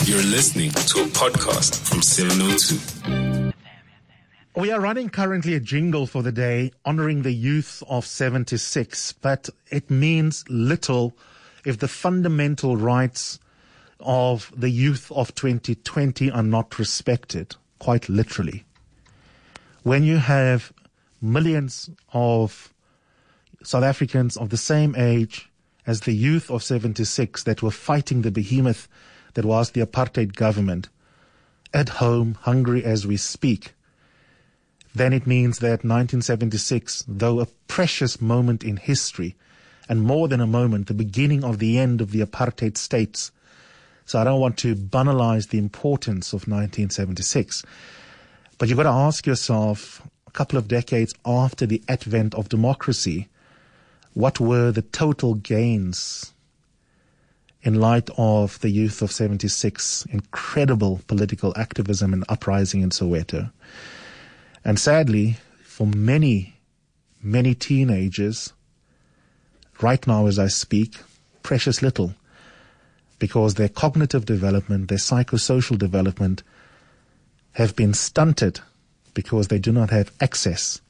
You're listening to a podcast from 702. We are running currently a jingle for the day honoring the youth of 76, but it means little if the fundamental rights of the youth of 2020 are not respected, quite literally. When you have millions of South Africans of the same age as the youth of 76 that were fighting the behemoth that was the apartheid government, at home, hungry as we speak, then it means that 1976, though a precious moment in history, and more than a moment, the beginning of the end of the apartheid states. So I don't want to banalize the importance of 1976. But you've got to ask yourself, a couple of decades after the advent of democracy, what were the total gains in light of the youth of 76, incredible political activism and uprising in Soweto? And sadly, for many, many teenagers, right now as I speak, precious little, because their cognitive development, their psychosocial development have been stunted because they do not have access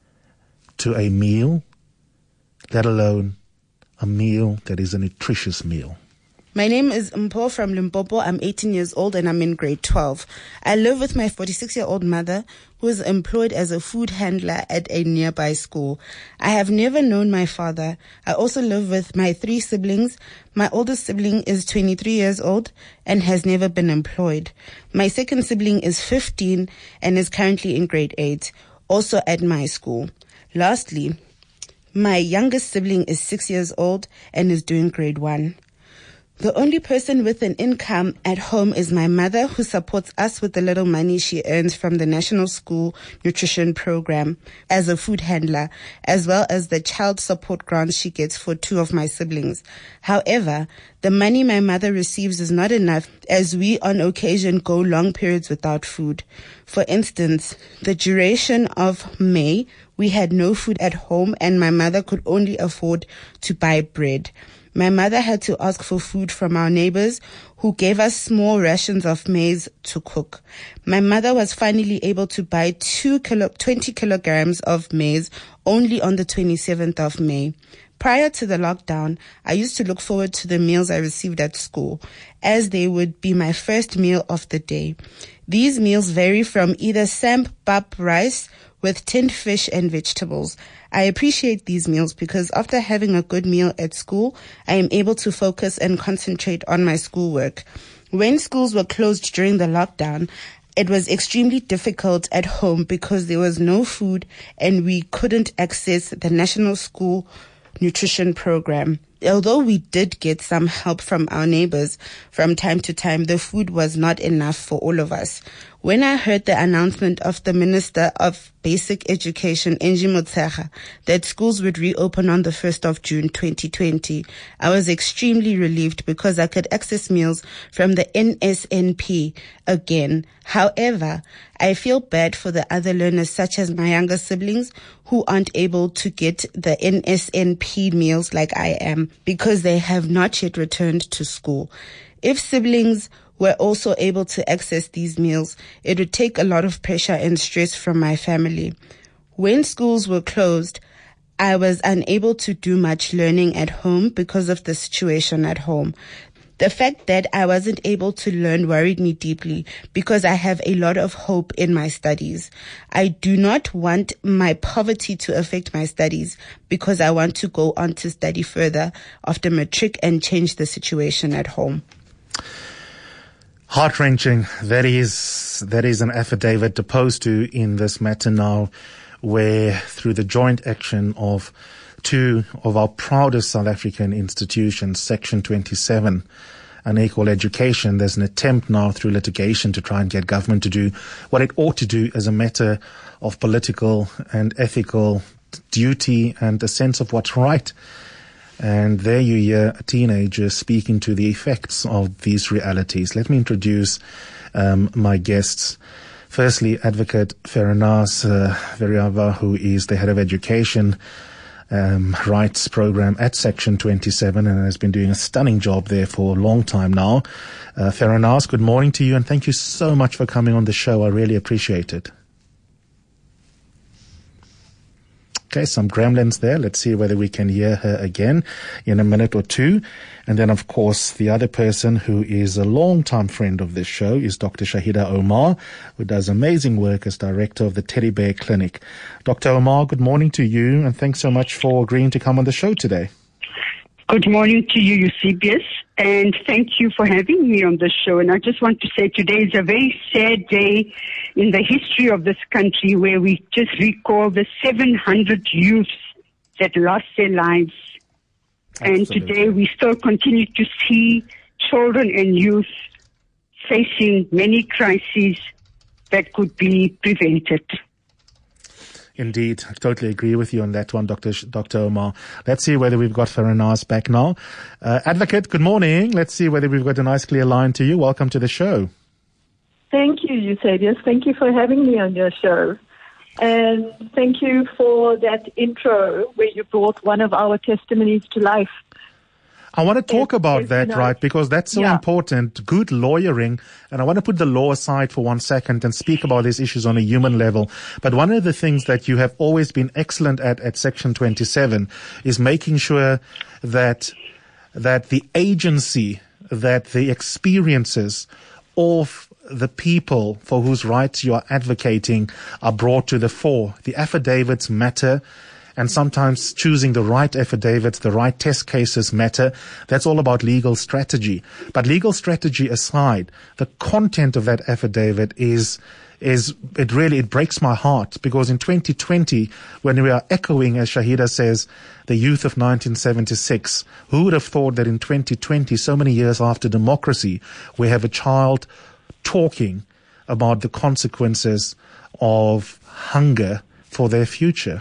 to a meal, let alone a meal that is a nutritious meal. My name is Mpho from Limpopo. I'm 18 years old and I'm in grade 12. I live with my 46-year-old mother who is employed as a food handler at a nearby school. I have never known my father. I also live with my 3 siblings. My oldest sibling is 23 years old and has never been employed. My second sibling is 15 and is currently in grade 8, also at my school. Lastly, my youngest sibling is 6 years old and is doing grade 1. The only person with an income at home is my mother, who supports us with the little money she earns from the National School Nutrition Program as a food handler, as well as the child support grant she gets for 2 of my siblings. However, the money my mother receives is not enough, as we on occasion go long periods without food. For instance, the duration of May, we had no food at home and my mother could only afford to buy bread. My mother had to ask for food from our neighbors, who gave us small rations of maize to cook. My mother was finally able to buy 20 kilograms of maize only on the 27th of May. Prior to the lockdown, I used to look forward to the meals I received at school, as they would be my first meal of the day. These meals vary from either samp pap rice with tinned fish and vegetables. I appreciate these meals because after having a good meal at school, I am able to focus and concentrate on my schoolwork. When schools were closed during the lockdown, it was extremely difficult at home because there was no food and we couldn't access the National School Nutrition Program. Although we did get some help from our neighbors from time to time, the food was not enough for all of us. When I heard the announcement of the Minister of Basic Education, Angie Motshekga, that schools would reopen on the 1st of June 2020, I was extremely relieved because I could access meals from the NSNP again. However, I feel bad for the other learners, such as my younger siblings, who aren't able to get the NSNP meals like I am because they have not yet returned to school. If siblings were also able to access these meals, it would take a lot of pressure and stress from my family. When schools were closed, I was unable to do much learning at home because of the situation at home. The fact that I wasn't able to learn worried me deeply because I have a lot of hope in my studies. I do not want my poverty to affect my studies because I want to go on to study further after matric and change the situation at home. Heart-wrenching. That is an affidavit deposed to in this matter now, where through the joint action of 2 of our proudest South African institutions, Section 27, Unequal Education, there's an attempt now through litigation to try and get government to do what it ought to do as a matter of political and ethical duty and a sense of what's right. And there you hear a teenager speaking to the effects of these realities. Let me introduce my guests. Firstly, Advocate Ferronaas Veriava, who is the Head of Education rights program at Section 27 and has been doing a stunning job there for a long time now. Feranas, good morning to you and thank you so much for coming on the show. I really appreciate it. Okay, some gremlins there. Let's see whether we can hear her again in a minute or two. And then, of course, the other person who is a long-time friend of this show is Dr. Shahida Omar, who does amazing work as director of the Teddy Bear Clinic. Dr. Omar, good morning to you, and thanks so much for agreeing to come on the show today. Good morning to you, Eusebius, and thank you for having me on the show. And I just want to say today is a very sad day in the history of this country where we just recall the 700 youths that lost their lives. Absolutely. And today we still continue to see children and youth facing many crises that could be prevented. Indeed, I totally agree with you on that one, Dr. Omar. Let's see whether we've got Feranas back now. Advocate, good morning. Let's see whether we've got a nice clear line to you. Welcome to the show. Thank you, Eusebius. Thank you for having me on your show. And thank you for that intro where you brought one of our testimonies to life. I want to talk about that, right, because that's so important, good lawyering, and I want to put the law aside for 1 second and speak about these issues on a human level. But one of the things that you have always been excellent at Section 27 is making sure that the agency, that the experiences of the people for whose rights you are advocating are brought to the fore. The affidavits matter. And sometimes choosing the right affidavits, the right test cases matter. That's all about legal strategy. But legal strategy aside, the content of that affidavit it breaks my heart because in 2020, when we are echoing, as Shahida says, the youth of 1976, who would have thought that in 2020, so many years after democracy, we have a child talking about the consequences of hunger for their future?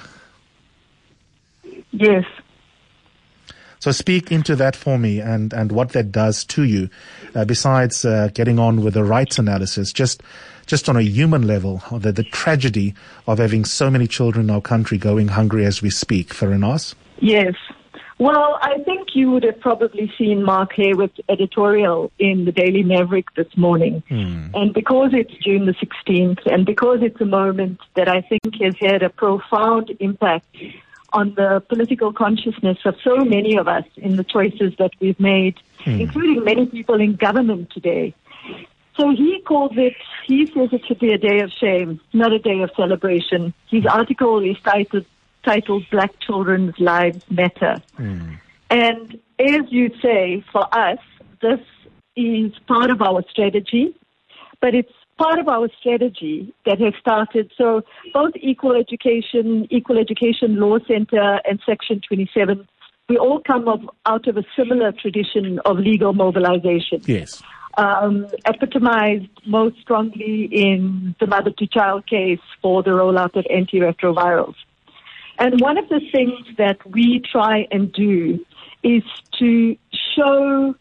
Yes. So speak into that for me and what that does to you, besides getting on with the rights analysis, just on a human level, the tragedy of having so many children in our country going hungry as we speak. Feranas? Yes. Well, I think you would have probably seen Mark Haywood's editorial in the Daily Maverick this morning. And because it's June the 16th and because it's a moment that I think has had a profound impact on the political consciousness of so many of us in the choices that we've made, including many people in government today. So he says it should be a day of shame, not a day of celebration. His article is titled Black Children's Lives Matter. And as you say, for us, this is part of our strategy, but it's part of our strategy that has started. So both Equal Education Law Center and Section 27, we all come out of a similar tradition of legal mobilization. Yes. Epitomized most strongly in the mother-to-child case for the rollout of antiretrovirals. And one of the things that we try and do is to show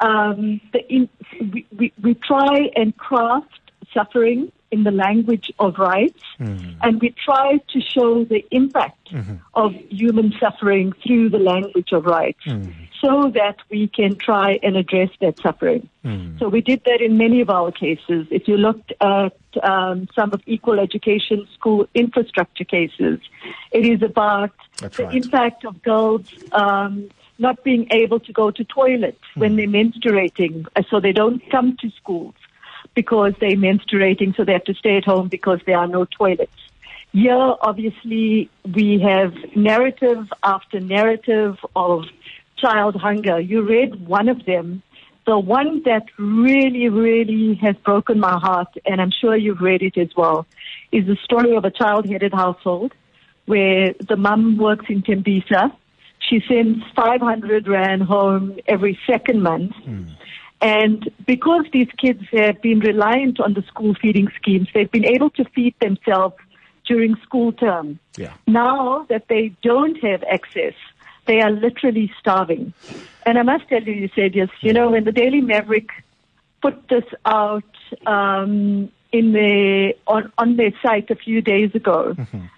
we try and craft suffering in the language of rights, and we try to show the impact of human suffering through the language of rights so that we can try and address that suffering. So we did that in many of our cases. If you looked at some of Equal Education school infrastructure cases, it is about impact of girls not being able to go to toilets when they're menstruating, so they don't come to schools because they're menstruating, so they have to stay at home because there are no toilets. Here, obviously, we have narrative after narrative of child hunger. You read one of them. The one that really, really has broken my heart, and I'm sure you've read it as well, is the story of a child-headed household where the mum works in Tembisa. She sends 500 Rand home every second month. And because these kids have been reliant on the school feeding schemes, they've been able to feed themselves during school term. Now that they don't have access, they are literally starving. And I must tell you, Eusebius, when the Daily Maverick put this out on their site a few days ago,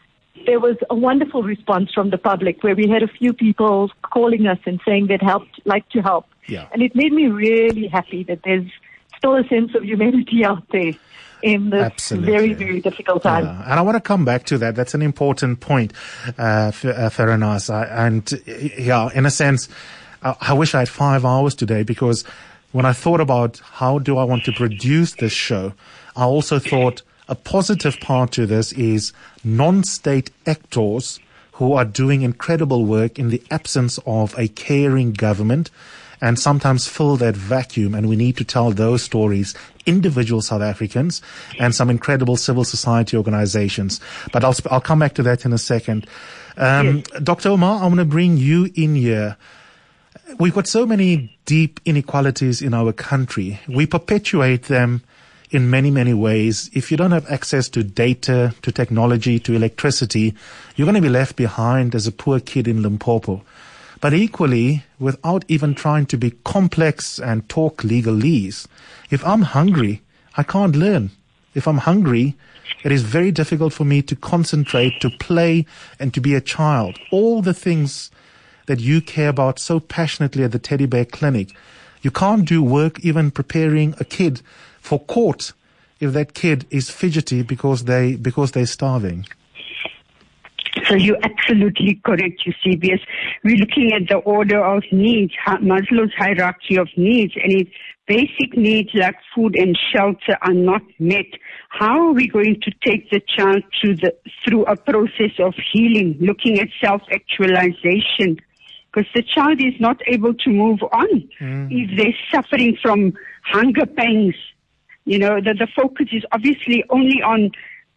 there was a wonderful response from the public where we had a few people calling us and saying they'd like to help. Yeah. And it made me really happy that there's still a sense of humanity out there in this Absolutely. very, very difficult time. Yeah. And I want to come back to that. That's an important point, Fairnaz. In a sense, I wish I had 5 hours today, because when I thought about how do I want to produce this show, I also thought a positive part to this is non-state actors who are doing incredible work in the absence of a caring government and sometimes fill that vacuum. And we need to tell those stories, individual South Africans and some incredible civil society organizations. But I'll come back to that in a second. Yes. Dr. Omar, I want to bring you in here. We've got so many deep inequalities in our country. We perpetuate them in many, many ways. If you don't have access to data, to technology, to electricity, you're going to be left behind as a poor kid in Limpopo. But equally, without even trying to be complex and talk legalese, if I'm hungry, I can't learn. If I'm hungry, it is very difficult for me to concentrate, to play, and to be a child. All the things that you care about so passionately at the Teddy Bear Clinic. You can't do work even preparing a kid for court if that kid is fidgety because they're starving. So you're absolutely correct, Eusebius. We're looking at the order of needs, Maslow's hierarchy of needs, and if basic needs like food and shelter are not met, how are we going to take the child through a process of healing, looking at self-actualization? Because the child is not able to move on if they're suffering from hunger pangs. You know, the focus is obviously only on,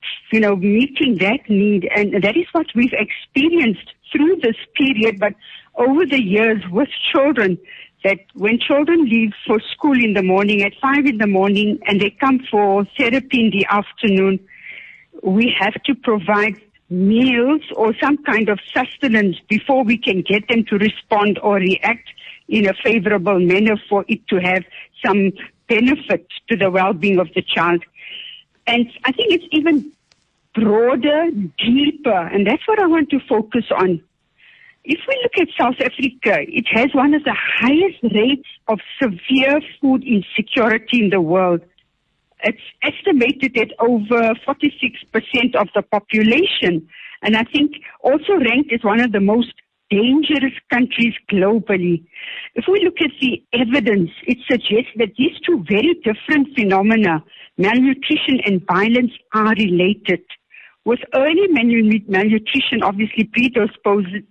meeting that need. And that is what we've experienced through this period, but over the years with children, that when children leave for school in the morning at 5 a.m. and they come for therapy in the afternoon, we have to provide meals or some kind of sustenance before we can get them to respond or react in a favorable manner for it to have some benefit to the well-being of the child. And I think it's even broader, deeper, and that's what I want to focus on. If we look at South Africa, it has one of the highest rates of severe food insecurity in the world. It's estimated that over 46% of the population, and I think also ranked as one of the most dangerous countries globally. If we look at the evidence, it suggests that these two very different phenomena, malnutrition and violence, are related. With early malnutrition obviously predisposing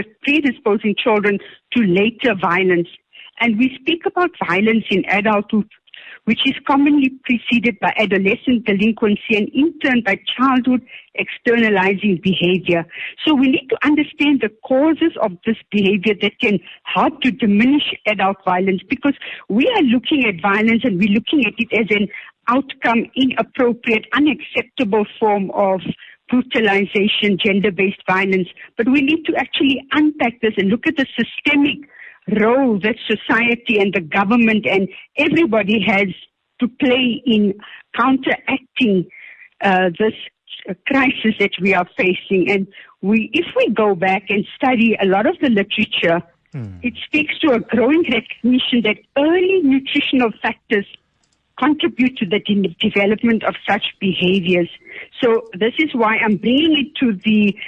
children to later violence. And we speak about violence in adulthood, which is commonly preceded by adolescent delinquency and in turn by childhood externalizing behavior. So we need to understand the causes of this behavior that can help to diminish adult violence, because we are looking at violence and we're looking at it as an outcome, inappropriate, unacceptable form of brutalization, gender-based violence. But we need to actually unpack this and look at the systemic role that society and the government and everybody has to play in counteracting this crisis that we are facing. And if we go back and study a lot of the literature, it speaks to a growing recognition that early nutritional factors contribute to the development of such behaviors. So this is why I'm bringing it to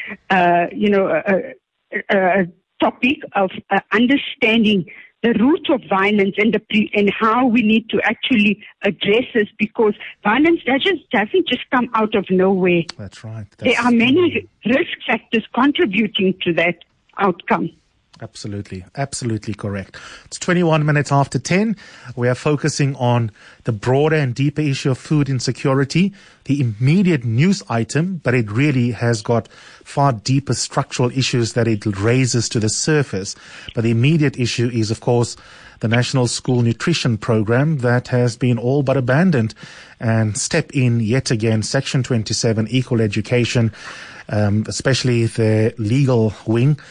the, topic of understanding the root of violence and how we need to actually address this, because violence doesn't just come out of nowhere. That's right. There are many risk factors contributing to that outcome. Absolutely. Absolutely correct. It's 21 minutes after 10. We are focusing on the broader and deeper issue of food insecurity, the immediate news item, but it really has got far deeper structural issues that it raises to the surface. But the immediate issue is, of course, the National School Nutrition Program that has been all but abandoned. And step in yet again, Section 27, equal education, especially the legal wing,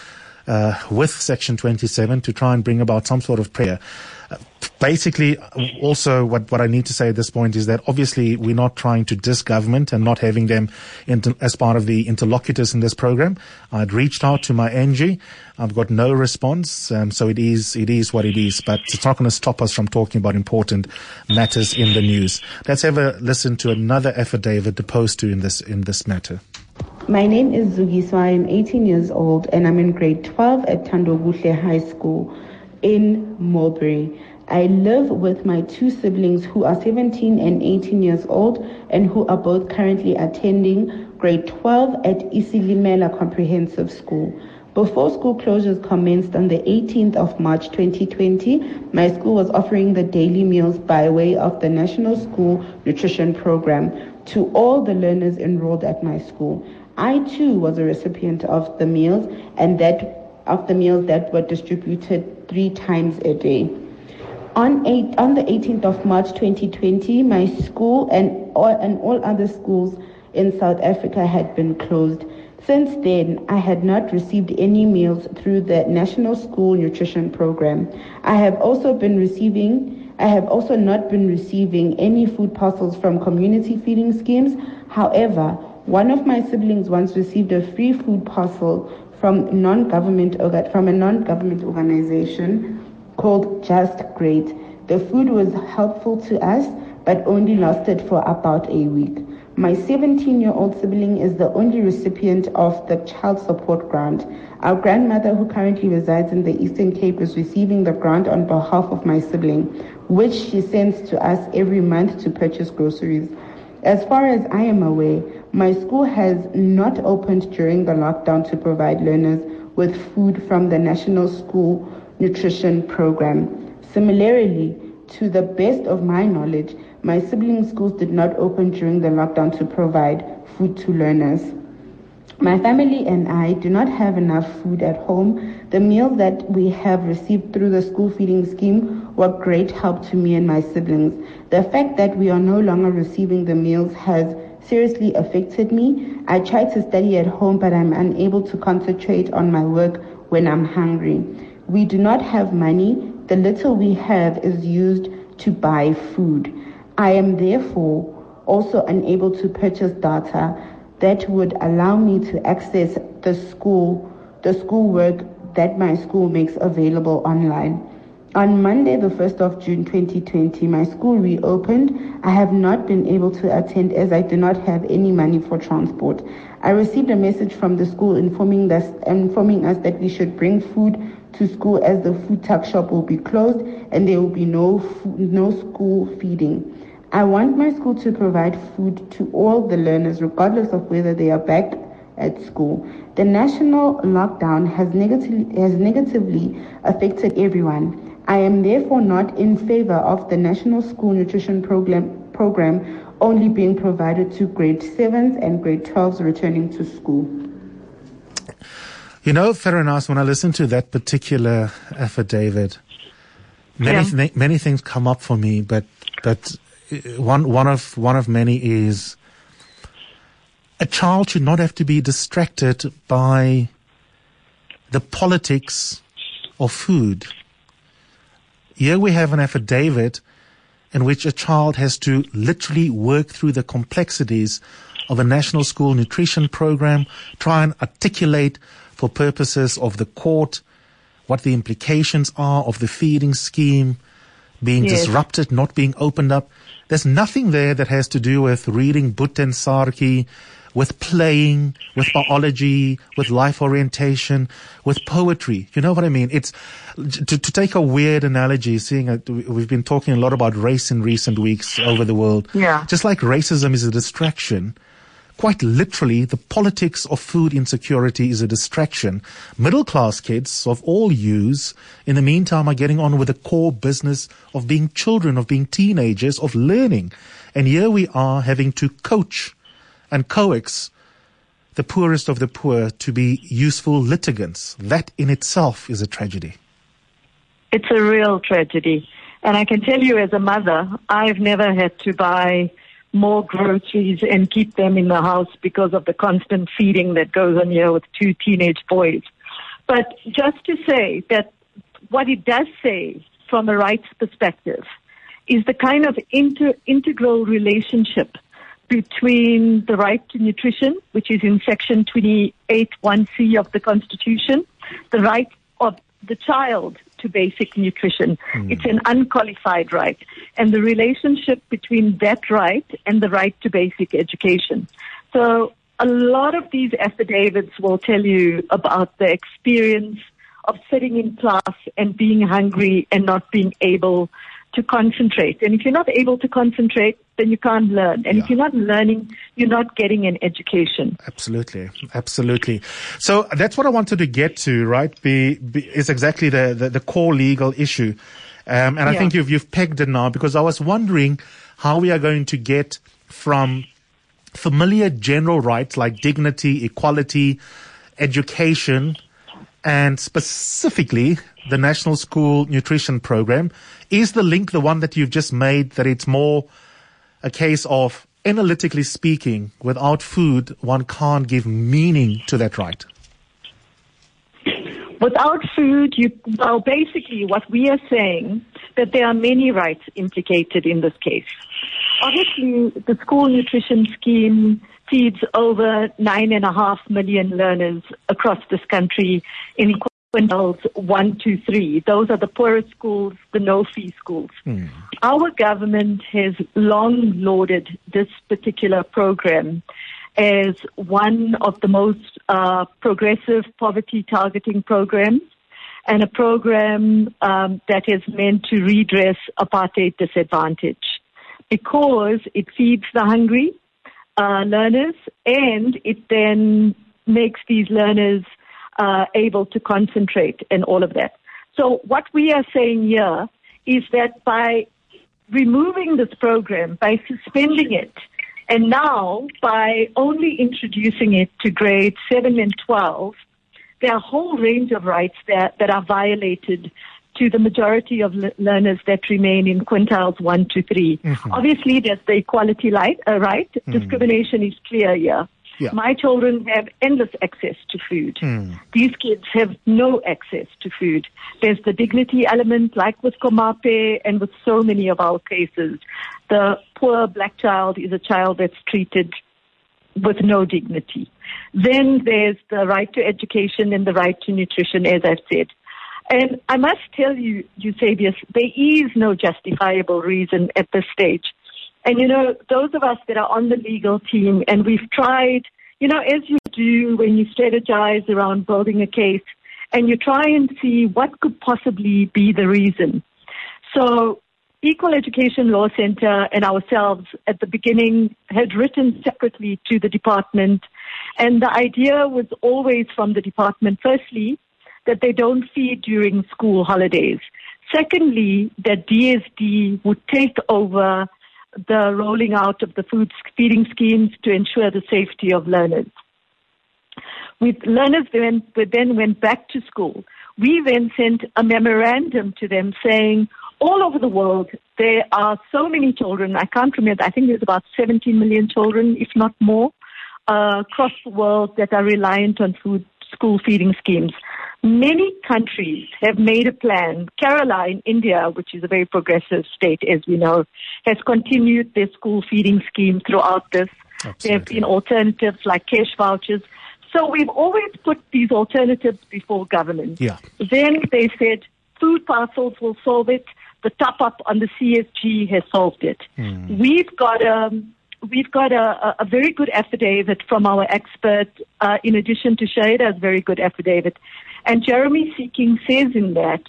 with Section 27 to try and bring about some sort of prayer. Basically, also what I need to say at this point is that obviously we're not trying to diss government and not having them as part of the interlocutors in this program. I'd reached out to my NG. I've got no response. So it is what it is, but it's not going to stop us from talking about important matters in the news. Let's have a listen to another affidavit deposed to in this matter. My name is Zugiswa. I'm 18 years old and I'm in grade 12 at Thandobuhle High School in Mulberry. I live with my two siblings who are 17 and 18 years old and who are both currently attending grade 12 at Isilimela Comprehensive School. Before school closures commenced on the 18th of March 2020, my school was offering the daily meals by way of the National School Nutrition Program to all the learners enrolled at my school. I too was a recipient of the meals that were distributed 3 times a day. On the 18th of March 2020, my school and all other schools in South Africa had been closed. Since then, I had not received any meals through the National School Nutrition Program. I have also not been receiving any food parcels from community feeding schemes. However, one of my siblings once received a free food parcel from a non-government organization called Just Great. The food was helpful to us, but only lasted for about a week. My 17-year-old sibling is the only recipient of the child support grant. Our grandmother, who currently resides in the Eastern Cape, is receiving the grant on behalf of my sibling, which she sends to us every month to purchase groceries. As far as I am aware, my school has not opened during the lockdown to provide learners with food from the National School Nutrition Program. Similarly, to the best of my knowledge, my siblings' schools did not open during the lockdown to provide food to learners. My family and I do not have enough food at home. The meals that we have received through the school feeding scheme were great help to me and my siblings. The fact that we are no longer receiving the meals has seriously affected me. I try to study at home, but I'm unable to concentrate on my work when I'm hungry. We do not have money. The little we have is used to buy food. I am therefore also unable to purchase data that would allow me to access the school work that my school makes available online. On Monday, the 1st of June 2020, my school reopened. I have not been able to attend as I do not have any money for transport. I received a message from the school informing us that we should bring food to school as the food tuck shop will be closed and there will be no school feeding. I want my school to provide food to all the learners regardless of whether they are back at school. The national lockdown has negatively affected everyone. I am therefore not in favor of the National School Nutrition Program only being provided to grade 7s and grade 12s returning to school. You know, Theranos, when I listen to that particular affidavit, many things come up for me, but one of many is a child should not have to be distracted by the politics of food. Here we have an affidavit in which a child has to literally work through the complexities of a national school nutrition program, try and articulate for purposes of the court what the implications are of the feeding scheme being disrupted, not being opened up. There's nothing there that has to do with reading Buddha Sarki, with playing, with biology, with life orientation, with poetry. You know what I mean? It's to take a weird analogy, we've been talking a lot about race in recent weeks over the world. Yeah. Just like racism is a distraction, quite literally, the politics of food insecurity is a distraction. Middle-class kids of all hues, in the meantime, are getting on with the core business of being children, of being teenagers, of learning. And here we are having to coach and coax the poorest of the poor to be useful litigants. That in itself is a tragedy. It's a real tragedy. And I can tell you as a mother, I've never had to buy more groceries and keep them in the house because of the constant feeding that goes on here with 2 teenage boys. But just to say that what it does say from a rights perspective is the kind of integral relationship between the right to nutrition, which is in Section 28(1)(c) of the Constitution, the right of the child to basic nutrition. It's an unqualified right. And the relationship between that right and the right to basic education. So a lot of these affidavits will tell you about the experience of sitting in class and being hungry and not being able to concentrate. And if you're not able to concentrate, then you can't learn. And if you're not learning, you're not getting an education. Absolutely. Absolutely. So that's what I wanted to get to, right? Is exactly the core legal issue. And I think you've pegged it now, because I was wondering how we are going to get from familiar general rights like dignity, equality, education, and specifically the National School Nutrition Program. Is the link the one that you've just made, that it's more a case of, analytically speaking, without food, one can't give meaning to that right? Without food, basically what we are saying, that there are many rights implicated in this case. Obviously, the school nutrition scheme feeds over 9.5 million learners across this country in quintiles 1 to 3. Those are the poorest schools, the no-fee schools. Our government has long lauded this particular program as one of the most progressive poverty targeting programs, and a program that is meant to redress apartheid disadvantage, because it feeds the hungry learners, and it then makes these learners able to concentrate and all of that. So what we are saying here is that by removing this program, by suspending it, and now by only introducing it to grades 7 and 12, there are a whole range of rights that are violated to the majority of learners that remain in quintiles 1 to 3. Obviously, there's the equality right. Discrimination is clear here. Yeah. My children have endless access to food. These kids have no access to food. There's the dignity element, like with Komape and with so many of our cases. The poor black child is a child that's treated with no dignity. Then there's the right to education and the right to nutrition, as I've said. And I must tell you, Eusebius, there is no justifiable reason at this stage. And, those of us that are on the legal team, and we've tried, as you do when you strategize around building a case, and you try and see what could possibly be the reason. So Equal Education Law Center and ourselves at the beginning had written separately to the department. And the idea was always from the department, firstly, that they don't feed during school holidays. Secondly, that DSD would take over the rolling out of the food feeding schemes to ensure the safety of learners. With learners then went back to school, we then sent a memorandum to them saying, all over the world, there are so many children, I can't remember, I think there's about 17 million children, if not more, across the world that are reliant on school feeding schemes. Many countries have made a plan. Kerala in India, which is a very progressive state, as we know, has continued their school feeding scheme throughout this. Absolutely. There have been alternatives like cash vouchers. So we've always put these alternatives before government. Yeah. Then they said food parcels will solve it. The top-up on the CSG has solved it. We've got a very good affidavit from our expert, in addition to Shahida's very good affidavit. And Jeremy Seeking says in that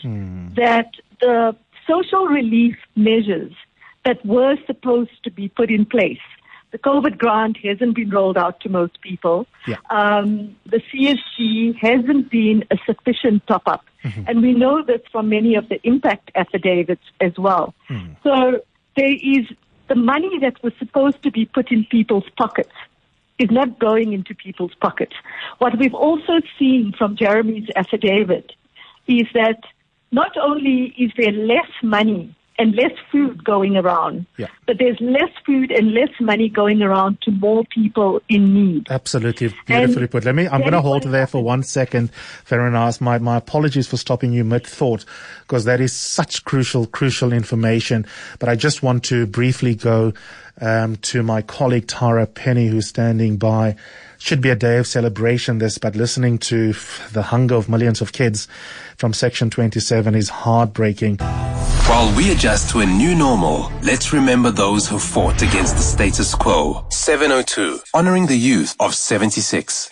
the social relief measures that were supposed to be put in place, the COVID grant hasn't been rolled out to most people. Yeah. The CSG hasn't been a sufficient top-up. And we know this from many of the impact affidavits as well. So there is the money that was supposed to be put in people's pockets is not going into people's pockets. What we've also seen from Jeremy's affidavit is that not only is there less money and less food going around. Yeah. But there's less food and less money going around to more people in need. Absolutely. Beautifully put. I'm going to hold there for 1 second, Farah. My apologies for stopping you mid-thought, because that is such crucial information. But I just want to briefly go to my colleague Tara Penny, who's standing by. Should be a day of celebration, but listening to the hunger of millions of kids from Section 27 is heartbreaking. While we adjust to a new normal, let's remember those who fought against the status quo. 702, honoring the youth of 76.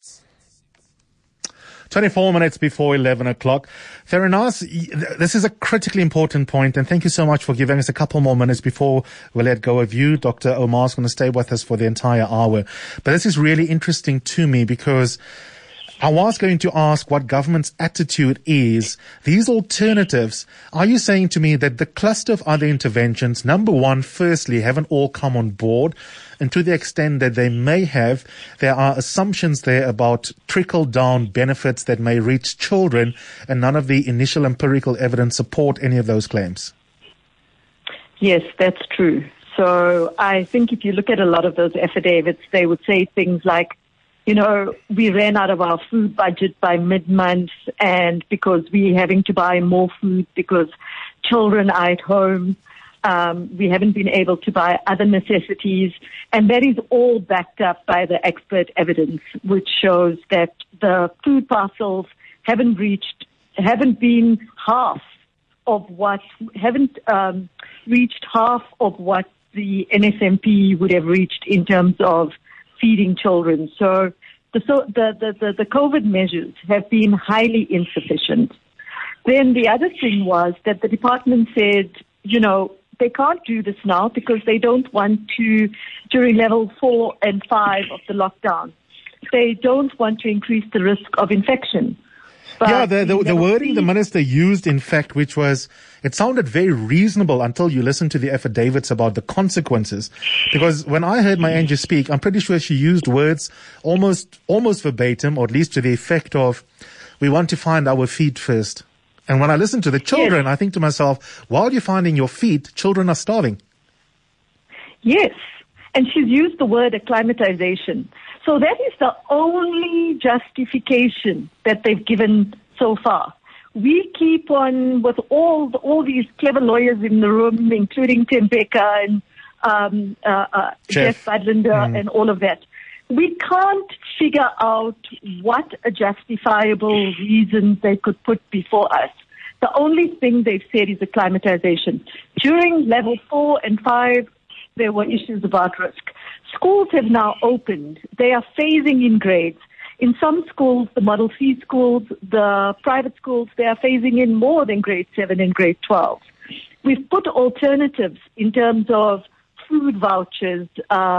24 minutes before 11 o'clock. Theranos, this is a critically important point, and thank you so much for giving us a couple more minutes before we let go of you. Dr. Omar's going to stay with us for the entire hour. But this is really interesting to me because I was going to ask what government's attitude is. These alternatives, are you saying to me that the cluster of other interventions, number one, firstly, haven't all come on board? And to the extent that they may have, there are assumptions there about trickle-down benefits that may reach children, and none of the initial empirical evidence support any of those claims. Yes, that's true. So I think if you look at a lot of those affidavits, they would say things like, we ran out of our food budget by mid-month, and because we're having to buy more food because children are at home, we haven't been able to buy other necessities. And that is all backed up by the expert evidence, which shows that the food parcels haven't reached half of what the NSNP would have reached in terms of feeding children. So the COVID measures have been highly insufficient. Then the other thing was that the department said, they can't do this now because they don't want to, during level 4 and 5 of the lockdown, they don't want to increase the risk of infection. But the wording the minister used, in fact, which was, it sounded very reasonable until you listen to the affidavits about the consequences. Because when I heard my Angie speak, I'm pretty sure she used words almost verbatim, or at least to the effect of, we want to find our feet first. And when I listen to the children, yes, I think to myself, while you're finding your feet, children are starving. Yes. And she's used the word acclimatization. So that is the only justification that they've given so far. We keep on with all these clever lawyers in the room, including Tim Becker and Jeff Budlander and all of that. We can't figure out what a justifiable reason they could put before us. The only thing they've said is acclimatization. During level 4 and 5, there were issues about risk. Schools have now opened. They are phasing in grades. In some schools, the Model C schools, the private schools, they are phasing in more than grade 7 and grade 12. We've put alternatives in terms of food vouchers,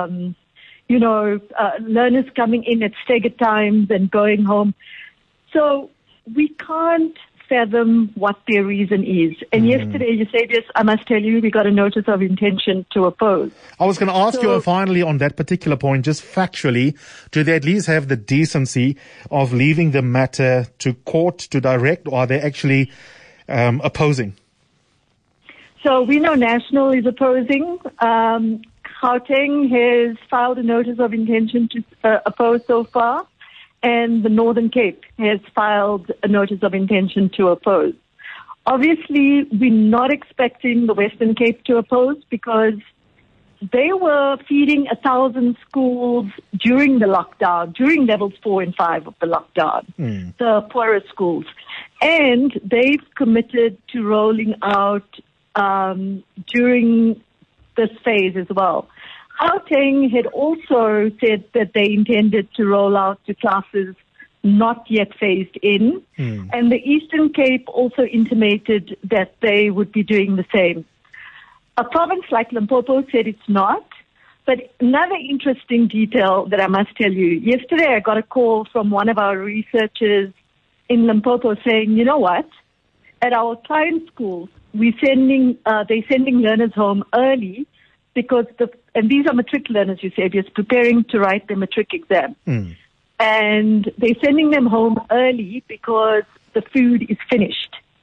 learners coming in at staggered times and going home. So we can't fathom what their reason is. And yesterday, Eusebius, I must tell you, we got a notice of intention to oppose. I was going to ask you finally on that particular point, just factually, do they at least have the decency of leaving the matter to court to direct, or are they actually opposing? So we know National is opposing. Gauteng has filed a notice of intention to oppose so far, and the Northern Cape has filed a notice of intention to oppose. Obviously, we're not expecting the Western Cape to oppose because they were feeding 1,000 schools during the lockdown, during levels 4 and 5 of the lockdown, the poorer schools. And they've committed to rolling out during this phase as well. Gauteng had also said that they intended to roll out to classes not yet phased in, and the Eastern Cape also intimated that they would be doing the same. A province like Limpopo said it's not, but another interesting detail that I must tell you, yesterday I got a call from one of our researchers in Limpopo saying, you know what, at our client schools, they're sending learners home early because and these are matric learners, Eusebius, preparing to write their matric exam. And they're sending them home early because the food is finished.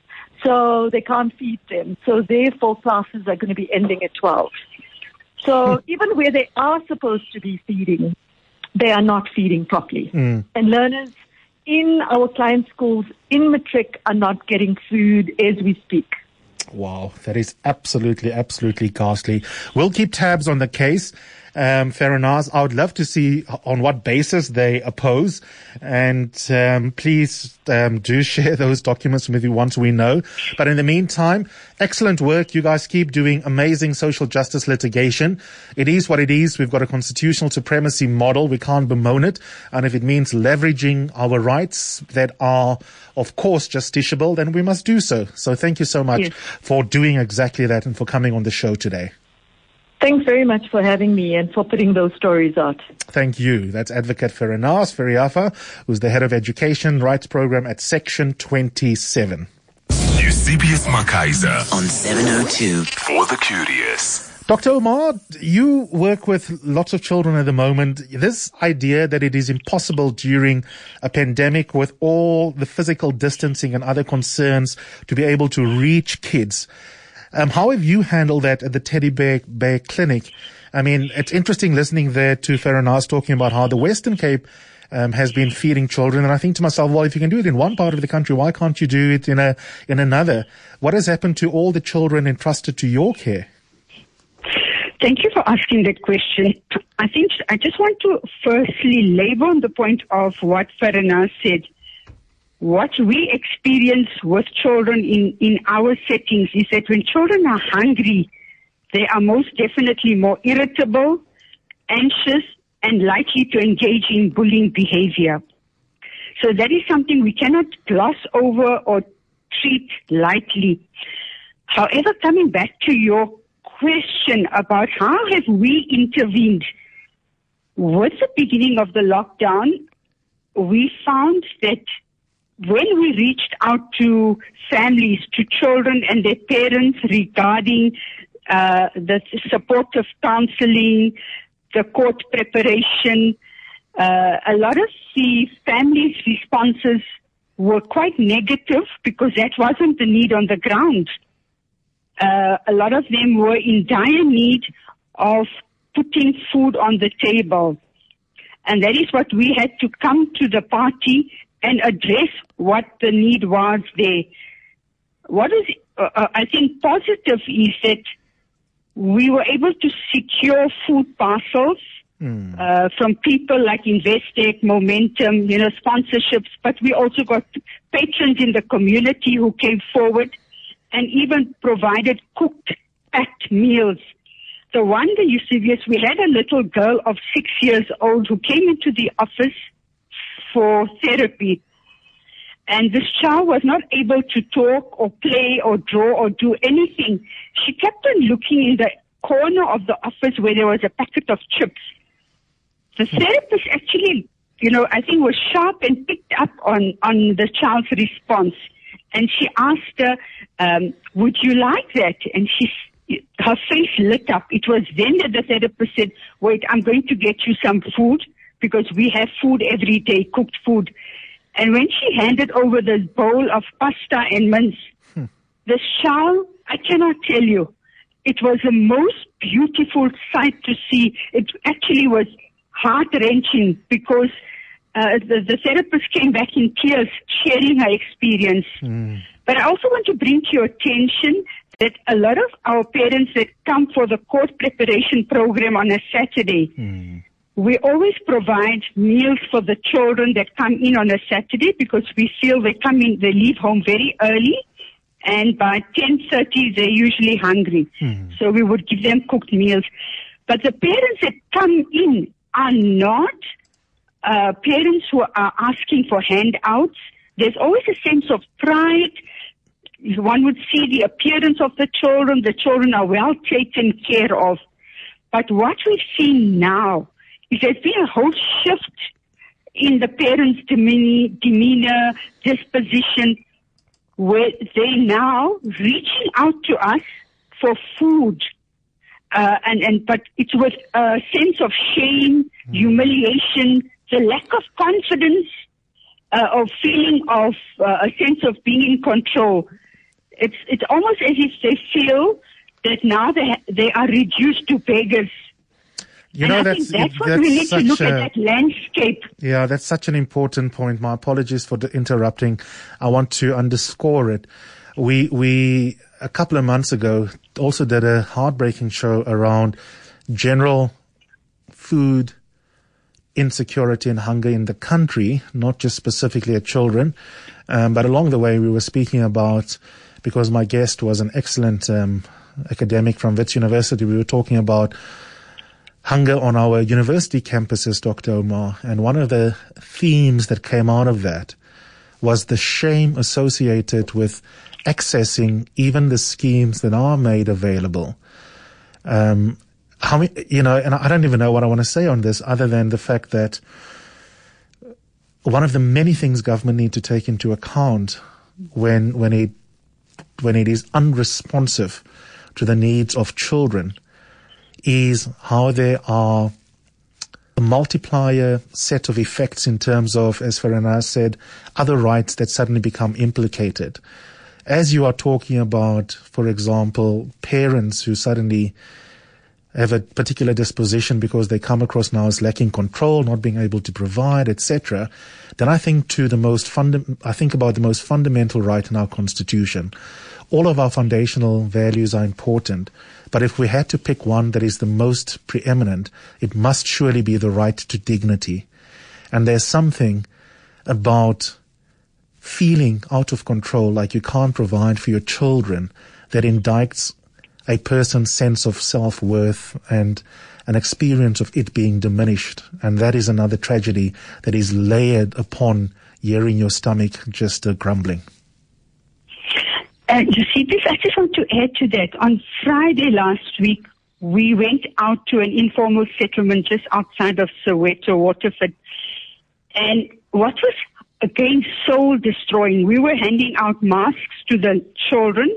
So they can't feed them. So therefore classes are going to be ending at 12. So even where they are supposed to be feeding, they are not feeding properly. And learners in our client schools in Matric are not getting food as we speak. Wow, that is absolutely, absolutely ghastly. We'll keep tabs on the case. Farinaz, I would love to see on what basis they oppose. And please do share those documents with me once we know. But in the meantime, excellent work. You guys keep doing amazing social justice litigation. It is what it is. We've got a constitutional supremacy model. We can't bemoan it. And if it means leveraging our rights that are, of course, justiciable, then we must do so. So thank you so much for doing exactly that and for coming on the show today. Thanks very much for having me and for putting those stories out. Thank you. That's Advocate Farinaz Feriafa, who's the head of education rights program at Section 27. Eusebius Makaiser On 702. for the curious. Dr. Omar, you work with lots of children at the moment. This idea that it is impossible during a pandemic with all the physical distancing and other concerns to be able to reach kids. How have you handled that at the Teddy Bear Clinic? I mean, it's interesting listening there to Farinaz talking about how the Western Cape has been feeding children. And I think to myself, well, if you can do it in one part of the country, why can't you do it in another? What has happened to all the children entrusted to your care? Thank you for asking that question. I think I just want to firstly labor on the point of what Farinaz said. What we experience with children in our settings is that when children are hungry, they are most definitely more irritable, anxious, and likely to engage in bullying behavior. So that is something we cannot gloss over or treat lightly. However, coming back to your question about how have we intervened, with the beginning of the lockdown, we found that when we reached out to families, to children and their parents regarding the supportive counseling, the court preparation, a lot of the families' responses were quite negative because that wasn't the need on the ground. A lot of them were in dire need of putting food on the table. And that is what we had to come to the party and address what the need was there. What is, I think, positive is that we were able to secure food parcels from people like Investec, Momentum, sponsorships, but we also got patrons in the community who came forward and even provided cooked, packed meals. The wonder, Eusebius, we had a little girl of 6 years old who came into the office for therapy. And this child was not able to talk or play or draw or do anything. She kept on looking in the corner of the office where there was a packet of chips. The therapist actually, I think was sharp and picked up on the child's response. And she asked her, would you like that? And her face lit up. It was then that the therapist said, wait, I'm going to get you some food because we have food every day, cooked food. And when she handed over this bowl of pasta and mince, this child, I cannot tell you, it was the most beautiful sight to see. It actually was heart-wrenching because the therapist came back in tears sharing her experience. But I also want to bring to your attention that a lot of our parents that come for the court preparation program on a Saturday, we always provide meals for the children that come in on a Saturday because we feel they leave home very early, and by 10:30 they're usually hungry. So we would give them cooked meals. But the parents that come in are not parents who are asking for handouts. There's always a sense of pride. One would see the appearance of the children. The children are well taken care of. But what we've seen now is there's been a whole shift in the parents' demeanor, disposition, where they're now reaching out to us for food. But it's with a sense of shame, humiliation, the lack of confidence, of feeling of a sense of being in control. It's almost as if they feel that now they are reduced to beggars. You know, that's what we need to look at, that landscape. Yeah, that's such an important point. My apologies for interrupting. I want to underscore it. We a couple of months ago also did a heartbreaking show around general food insecurity and hunger in the country, not just specifically at children. But along the way, we were speaking about, because my guest was an excellent academic from Wits University, we were talking about hunger on our university campuses, Dr. Omar. And one of the themes that came out of that was the shame associated with accessing even the schemes that are made available. And I don't even know what I want to say on this other than the fact that one of the many things government need to take into account when it is unresponsive to the needs of children is how there are a multiplier set of effects in terms of, as Farana said, other rights that suddenly become implicated. As you are talking about, for example, parents who suddenly have a particular disposition because they come across now as lacking control, not being able to provide, etc., then I think about the most fundamental right in our Constitution. All of our foundational values are important, but if we had to pick one that is the most preeminent, it must surely be the right to dignity. And there's something about feeling out of control, like you can't provide for your children, that indicts a person's sense of self-worth and an experience of it being diminished. And that is another tragedy that is layered upon hearing your stomach just grumbling. You see, I just want to add to that. On Friday last week, we went out to an informal settlement just outside of Soweto, Waterford. And what was, again, soul-destroying, we were handing out masks to the children,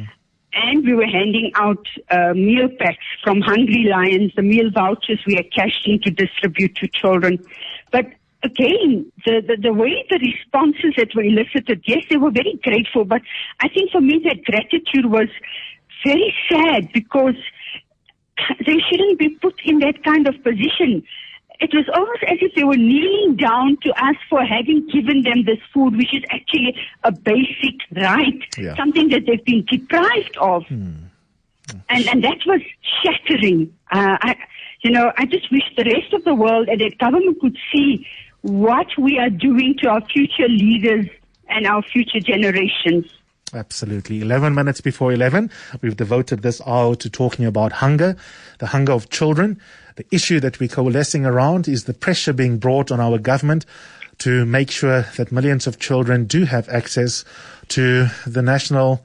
and we were handing out meal packs from Hungry Lions, the meal vouchers we had cashed in to distribute to children. But again, the way the responses that were elicited, yes, they were very grateful, but I think for me that gratitude was very sad because they shouldn't be put in that kind of position. It was almost as if they were kneeling down to us for having given them this food, which is actually a basic right, something that they've been deprived of. And that was shattering. I just wish the rest of the world and the government could see what we are doing to our future leaders and our future generations. Absolutely. 11 minutes before 11, we've devoted this hour to talking about hunger, the hunger of children. The issue that we're coalescing around is the pressure being brought on our government to make sure that millions of children do have access to the national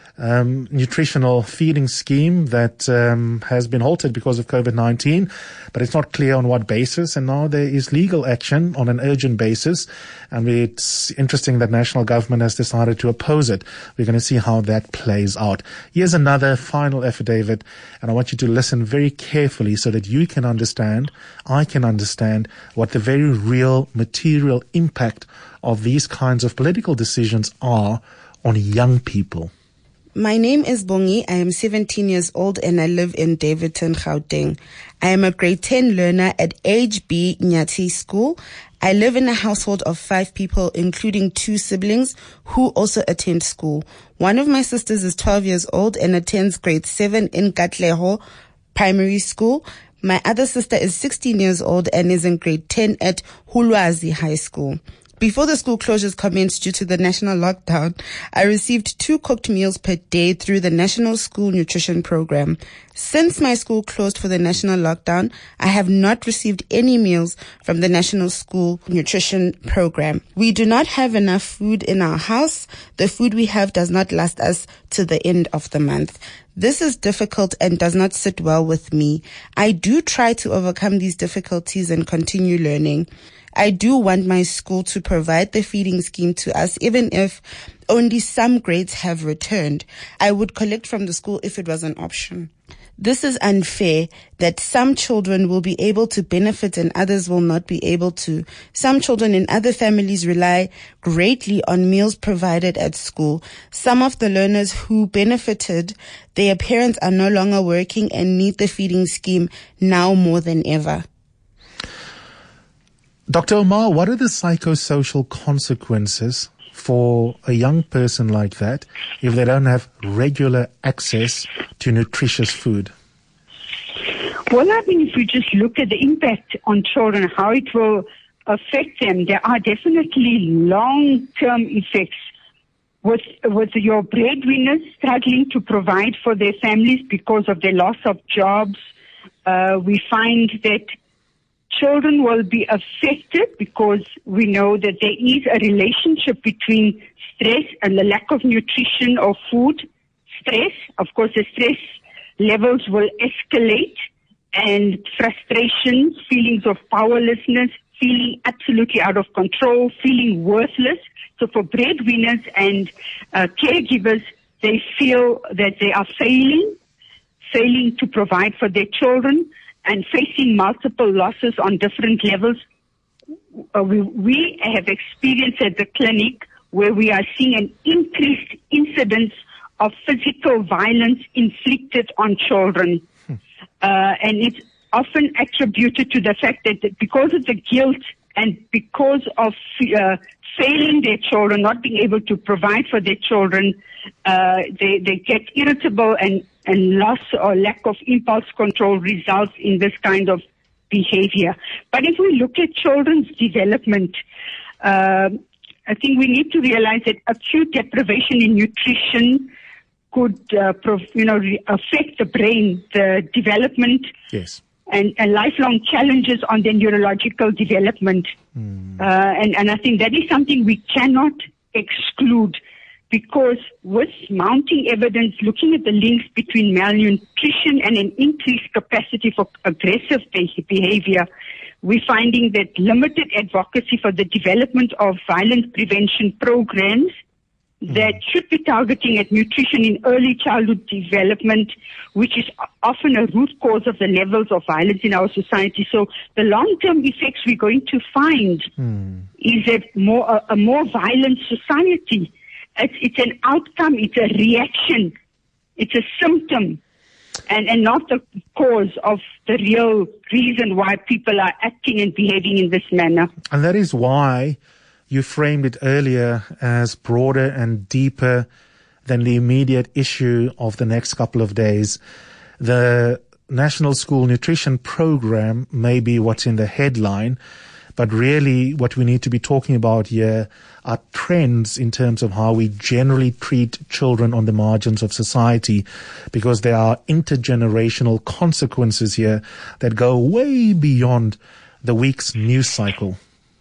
nutritional feeding scheme that has been halted because of COVID-19, but it's not clear on what basis. And now there is legal action on an urgent basis. And it's interesting that national government has decided to oppose it. We're going to see how that plays out. Here's another final affidavit, and I want you to listen very carefully so that you can understand, I can understand, what the very real material impact of these kinds of political decisions are on young people. My name is Bongi. I am 17 years old and I live in Davidton, Gauteng. I am a grade 10 learner at Age B Nyati School. I live in a household of 5 people, including 2 siblings who also attend school. One of my sisters is 12 years old and attends grade 7 in Katleho Primary School. My other sister is 16 years old and is in grade 10 at Hulwazi High School. Before the school closures commenced due to the national lockdown, I received 2 cooked meals per day through the National School Nutrition Program. Since my school closed for the national lockdown, I have not received any meals from the National School Nutrition Program. We do not have enough food in our house. The food we have does not last us to the end of the month. This is difficult and does not sit well with me. I do try to overcome these difficulties and continue learning. I do want my school to provide the feeding scheme to us, even if only some grades have returned. I would collect from the school if it was an option. This is unfair that some children will be able to benefit and others will not be able to. Some children in other families rely greatly on meals provided at school. Some of the learners who benefited, their parents are no longer working and need the feeding scheme now more than ever. Dr. Omar, what are the psychosocial consequences for a young person like that if they don't have regular access to nutritious food? Well, I mean, if we just look at the impact on children, how it will affect them, there are definitely long-term effects with your breadwinners struggling to provide for their families because of their loss of jobs. We find that children will be affected because we know that there is a relationship between stress and the lack of nutrition or food. Stress, of course, the stress levels will escalate, and frustration, feelings of powerlessness, feeling absolutely out of control, feeling worthless. So for breadwinners and caregivers, they feel that they are failing to provide for their children, and facing multiple losses on different levels. We have experienced at the clinic where we are seeing an increased incidence of physical violence inflicted on children. And it's often attributed to the fact that because of the guilt and because of failing their children, not being able to provide for their children, they get irritable, and loss or lack of impulse control results in this kind of behavior. But if we look at children's development, I think we need to realize that acute deprivation in nutrition could affect the brain, the development, yes, and lifelong challenges on their neurological development. And I think that is something we cannot exclude, because with mounting evidence looking at the links between malnutrition and an increased capacity for aggressive behavior, we're finding that limited advocacy for the development of violence prevention programs that should be targeting at nutrition in early childhood development, which is often a root cause of the levels of violence in our society. So the long-term effects we're going to find is a more violent society. It's an outcome, it's a reaction, it's a symptom, and not the cause of the real reason why people are acting and behaving in this manner. And that is why you framed it earlier as broader and deeper than the immediate issue of the next couple of days. The National School Nutrition Program may be what's in the headline, but really what we need to be talking about here are trends in terms of how we generally treat children on the margins of society, because there are intergenerational consequences here that go way beyond the week's news cycle.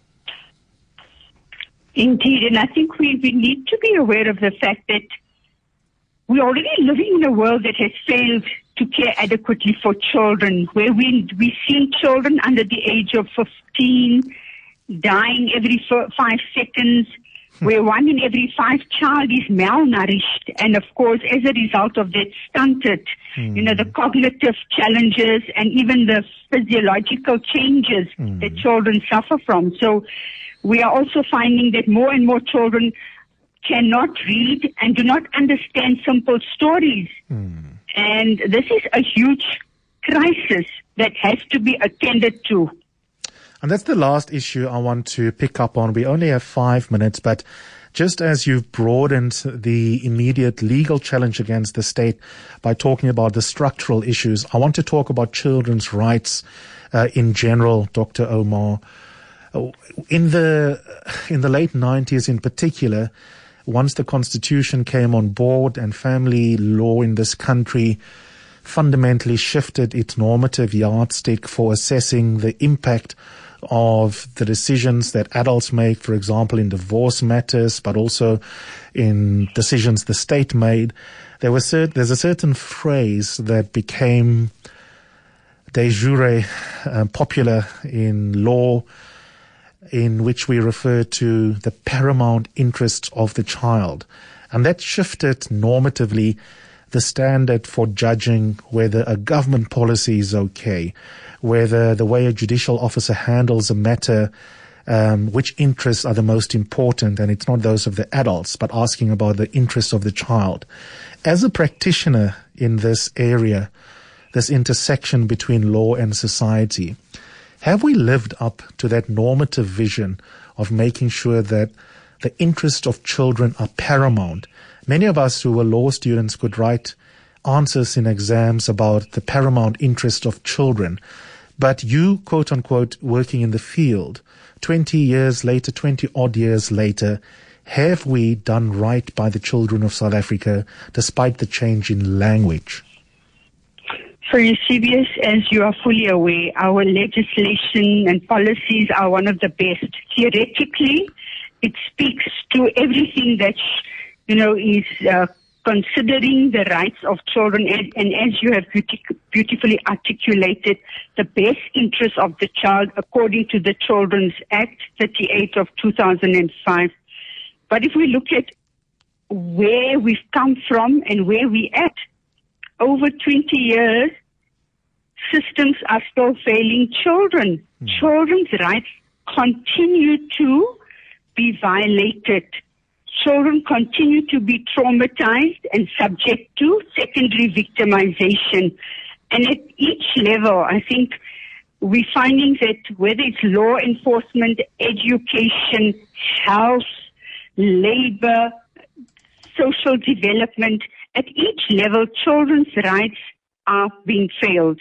Indeed, and I think we need to be aware of the fact that we're already living in a world that has failed to care adequately for children, where we've seen children under the age of 15 dying every 5 seconds, where 1 in every 5 child is malnourished, and of course, as a result of that, stunted. The cognitive challenges and even the physiological changes that children suffer from. So we are also finding that more and more children cannot read and do not understand simple stories. And this is a huge crisis that has to be attended to. And that's the last issue I want to pick up on. We only have 5 minutes, but just as you've broadened the immediate legal challenge against the state by talking about the structural issues, I want to talk about children's rights in general, Dr. Omar. In the late 90s in particular, once the Constitution came on board and family law in this country fundamentally shifted its normative yardstick for assessing the impact of the decisions that adults make, for example, in divorce matters, but also in decisions the state made, there's a certain phrase that became de jure popular in law, in which we refer to the paramount interests of the child. And that shifted normatively the standard for judging whether a government policy is okay, whether the way a judicial officer handles a matter, which interests are the most important, and it's not those of the adults, but asking about the interests of the child. As a practitioner in this area, this intersection between law and society, have we lived up to that normative vision of making sure that the interests of children are paramount? Many of us who were law students could write answers in exams about the paramount interest of children. But you, quote unquote, working in the field, 20 years later, 20 odd years later, have we done right by the children of South Africa despite the change in language? So Eusebius, as you are fully aware, our legislation and policies are one of the best. Theoretically, it speaks to everything that, is considering the rights of children, and as you have beautifully articulated, the best interest of the child according to the Children's Act 38 of 2005. But if we look at where we've come from and where we're at, over 20 years, systems are still failing children. Children's rights continue to be violated. Children continue to be traumatized and subject to secondary victimization. And at each level, I think we're finding that whether it's law enforcement, education, health, labor, social development, at each level, children's rights are being failed.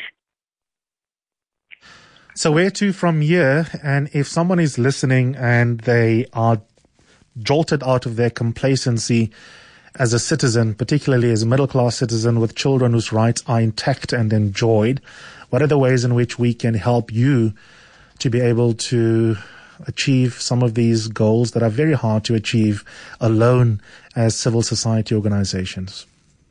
So where to from here? And if someone is listening and they are jolted out of their complacency as a citizen, particularly as a middle-class citizen with children whose rights are intact and enjoyed, what are the ways in which we can help you to be able to achieve some of these goals that are very hard to achieve alone as civil society organizations?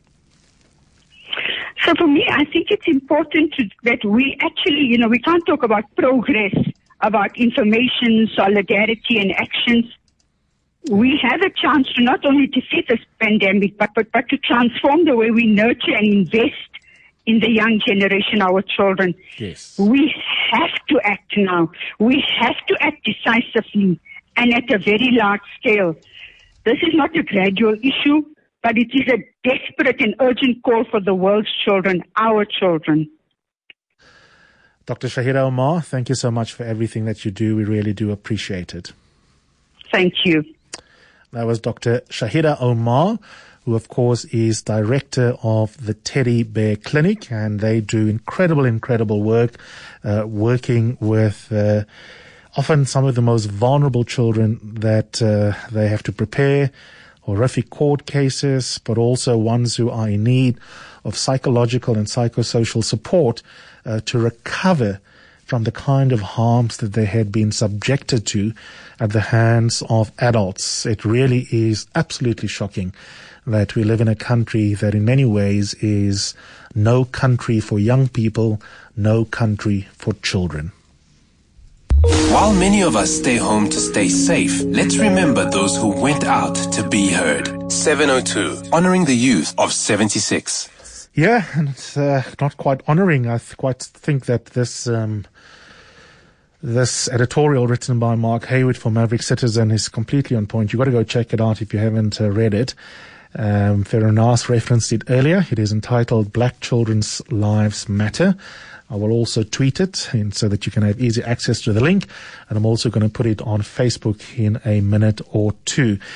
So for me, I think it's important that we actually, we can't talk about progress, about information, solidarity, and actions. We have a chance to not only defeat this pandemic, but to transform the way we nurture and invest in the young generation, our children. Yes. We have to act now. We have to act decisively and at a very large scale. This is not a gradual issue, but it is a desperate and urgent call for the world's children, our children. Dr. Shahida Omar, thank you so much for everything that you do. We really do appreciate it. Thank you. That was Dr. Shahida Omar, who of course is director of the Teddy Bear Clinic, and they do incredible work, working with often some of the most vulnerable children that they have to prepare, horrific court cases, but also ones who are in need of psychological and psychosocial support to recover from the kind of harms that they had been subjected to at the hands of adults. It really is absolutely shocking that we live in a country that in many ways is no country for young people, no country for children. While many of us stay home to stay safe, let's remember those who went out to be heard. 702, honoring the youth of 76. Yeah, and it's not quite honoring. I quite think that this editorial written by Mark Hayward for Maverick Citizen is completely on point. You've got to go check it out if you haven't read it. Feronas referenced it earlier. It is entitled Black Children's Lives Matter. I will also tweet it so that you can have easy access to the link. And I'm also going to put it on Facebook in a minute or two.